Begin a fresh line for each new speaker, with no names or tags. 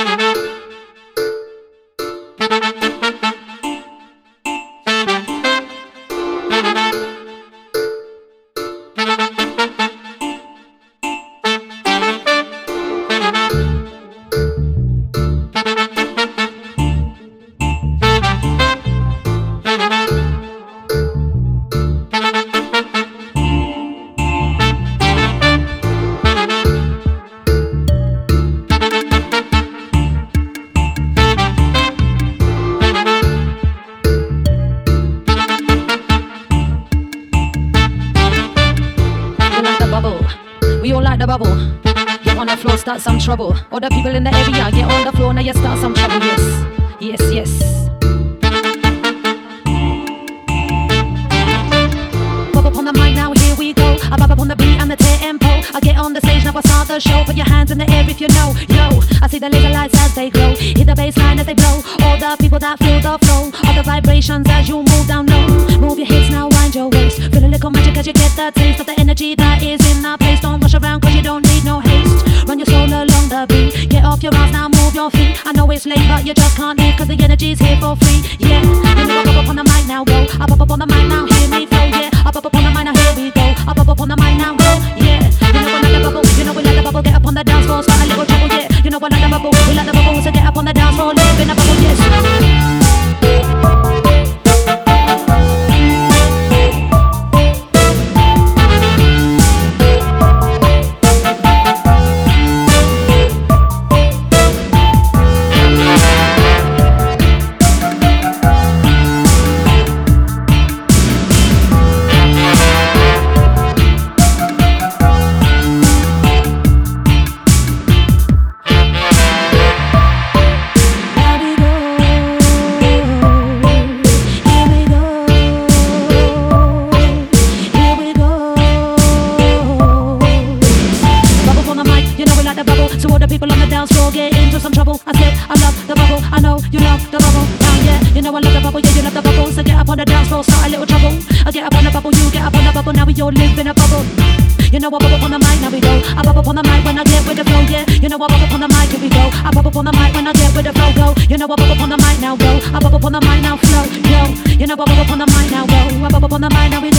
We all like the bubble. Get on the floor, start some trouble. All the people in the area, get on the floor, now you start some trouble. Yes, yes, yes. Bubble on the mic, now here we go. I bub up on the beat and the tempo. I get on the stage, now I start the show. Put your hands in the air if you know. Yo, I see the laser lights as they glow. Hit the bass line as they blow. All the people that feel the flow. All the vibrations as you move down low. Move your hips now, wind your waist. Feel a little magic as you get the taste of the energy that is in the place. Don't rush around cause you don't need no haste. Run your soul along the beat. Get off your ass now, move your feet. I know it's late but you just can't leave cause the energy's here for free. Yeah, you know I pop up on the mic now, go. I pop up on the mic now, hear me flow. Yeah, I pop up on the mic now, here we go. I pop up on the mic now, go. Yeah, you know I like the bubble. You know we like the bubble. Get up on the dance floor, start a little trouble. Yeah, you know I like the bubble. We like the bubble, so get up on the dance floor, live in the bubble. Yes. So all the people on the dance floor get into some trouble. I said I love the bubble, I know you love the bubble. Now yeah, you know I love the bubble, yeah you love the bubble. So get up on the dance floor, start a little trouble. I get up on the bubble, you get up on the bubble. Now we all live in a bubble. You know I bubble up on the mic, now we go. I bubble up on the mic when I get with the flow, yeah. You know I bubble up on the mic, here we go. I bubble up on the mic when I get with the flow, go. You know I bubble up on the mic now, go. I bubble up on the mic now, flow, yo. You know I bubble up on the mic now, go. I bubble up on the mic now, we